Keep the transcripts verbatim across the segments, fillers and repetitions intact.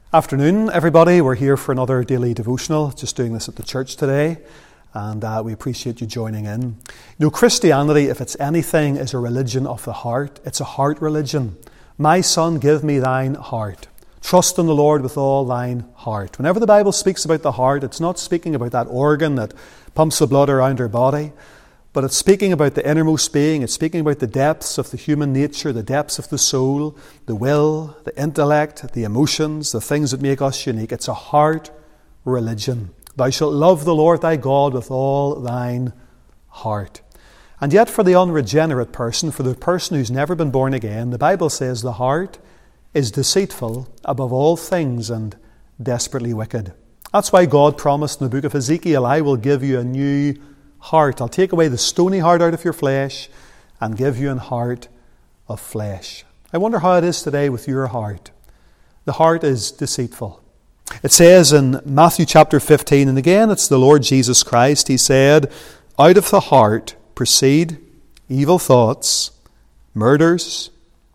Afternoon, everybody. We're here for another daily devotional, just doing this at the church today, and uh, we appreciate you joining in. You know, Christianity, if it's anything, is a religion of the heart. It's a heart religion. My son, give me thine heart. Trust in the Lord with all thine heart. Whenever the Bible speaks about the heart, it's not speaking about that organ that pumps the blood around our body, but it's speaking about the innermost being. It's speaking about the depths of the human nature, the depths of the soul, the will, the intellect, the emotions, the things that make us unique. It's a heart religion. Thou shalt love the Lord thy God with all thine heart. And yet for the unregenerate person, for the person who's never been born again, the Bible says the heart is deceitful above all things and desperately wicked. That's why God promised in the book of Ezekiel, I will give you a new heart. I'll take away the stony heart out of your flesh and give you an heart of flesh. I wonder how it is today with your heart. The heart is deceitful. It says in Matthew chapter fifteen, and again it's the Lord Jesus Christ, he said, out of the heart proceed evil thoughts, murders,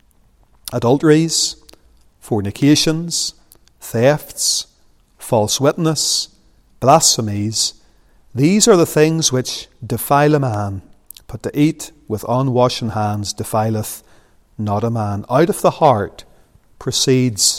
adulteries, fornications, thefts, false witness, blasphemies. These are the things which defile a man, but to eat with unwashen hands defileth not a man. Out of the heart proceeds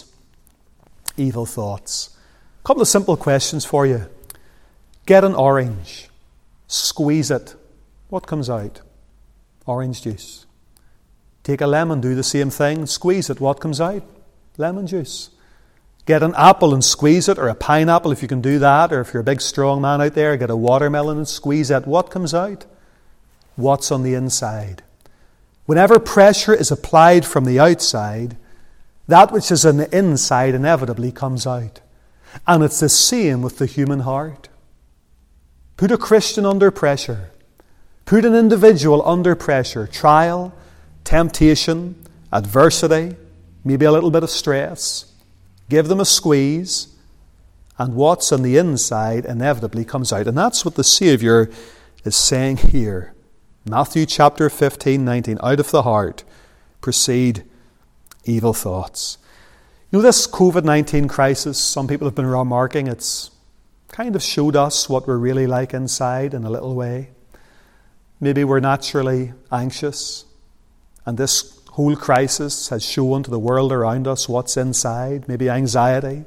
evil thoughts. A couple of simple questions for you. Get an orange, squeeze it. What comes out? Orange juice. Take a lemon, do the same thing, squeeze it. What comes out? Lemon juice. Get an apple and squeeze it, or a pineapple if you can do that, or if you're a big strong man out there, get a watermelon and squeeze it. What comes out? What's on the inside? Whenever pressure is applied from the outside, that which is on the inside inevitably comes out. And it's the same with the human heart. Put a Christian under pressure. Put an individual under pressure. Trial, temptation, adversity, maybe a little bit of stress. Give them a squeeze, and what's on the inside inevitably comes out. And that's what the Saviour is saying here. Matthew chapter fifteen, nineteen. Out of the heart proceed evil thoughts. You know, this covid nineteen crisis, some people have been remarking, it's kind of showed us what we're really like inside in a little way. Maybe we're naturally anxious, and this whole crisis has shown to the world around us what's inside. Maybe anxiety,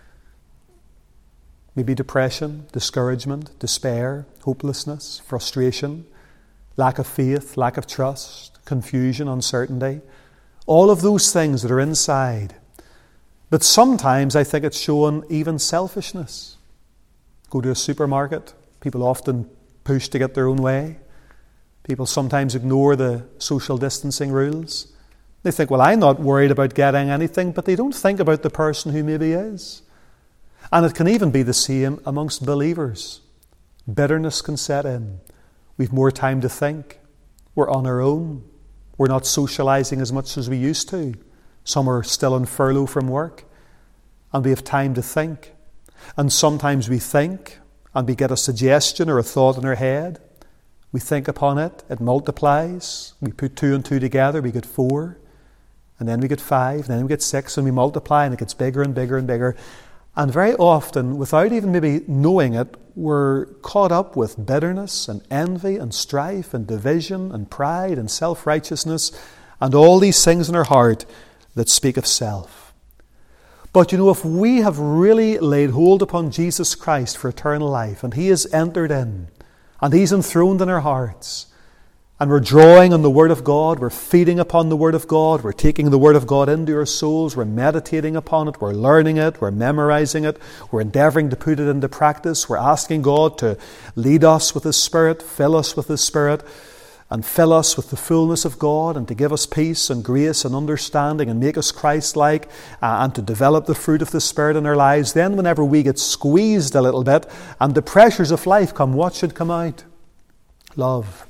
maybe depression, discouragement, despair, hopelessness, frustration, lack of faith, lack of trust, confusion, uncertainty. All of those things that are inside. But sometimes I think it's shown even selfishness. Go to a supermarket, people often push to get their own way. People sometimes ignore the social distancing rules. They think, well, I'm not worried about getting anything, but they don't think about the person who maybe is. And it can even be the same amongst believers. Bitterness can set in. We've more time to think. We're on our own. We're not socialising as much as we used to. Some are still on furlough from work. And we have time to think. And sometimes we think, and we get a suggestion or a thought in our head. We think upon it. It multiplies. We put two and two together. We get four. And then we get five, and then we get six, and we multiply, and it gets bigger and bigger and bigger. And very often, without even maybe knowing it, we're caught up with bitterness and envy and strife and division and pride and self-righteousness and all these things in our heart that speak of self. But you know, if we have really laid hold upon Jesus Christ for eternal life, and He has entered in, and He's enthroned in our hearts, and we're drawing on the Word of God, we're feeding upon the Word of God, we're taking the Word of God into our souls, we're meditating upon it, we're learning it, we're memorizing it, we're endeavouring to put it into practice, we're asking God to lead us with His Spirit, fill us with His Spirit, and fill us with the fullness of God, and to give us peace and grace and understanding and make us Christ-like, uh, and to develop the fruit of the Spirit in our lives. Then whenever we get squeezed a little bit and the pressures of life come, what should come out? Love,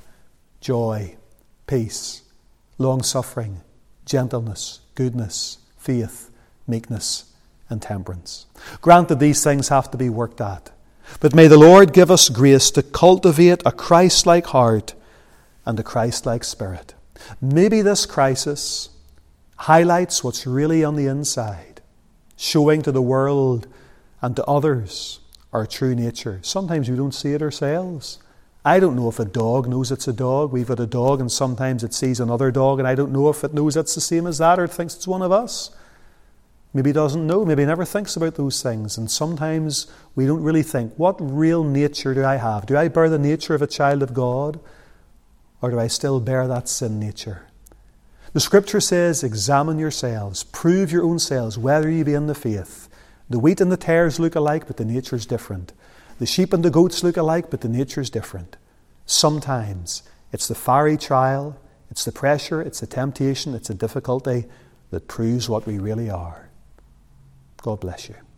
joy, peace, long-suffering, gentleness, goodness, faith, meekness, and temperance. Granted, these things have to be worked at. But may the Lord give us grace to cultivate a Christ-like heart and a Christ-like spirit. Maybe this crisis highlights what's really on the inside. showing to the world and to others our true nature. Sometimes we don't see it ourselves. I don't know if a dog knows it's a dog. We've got a dog and sometimes it sees another dog and I don't know if it knows it's the same as that or it thinks it's one of us. Maybe it doesn't know, maybe it never thinks about those things. And sometimes we don't really think, what real nature do I have? Do I bear the nature of a child of God? Or do I still bear that sin nature? The Scripture says, examine yourselves, prove your own selves, whether ye be in the faith. The wheat and the tares look alike, but the nature is different. The sheep and the goats look alike, but the nature is different. Sometimes it's the fiery trial, it's the pressure, it's the temptation, it's the difficulty that proves what we really are. God bless you.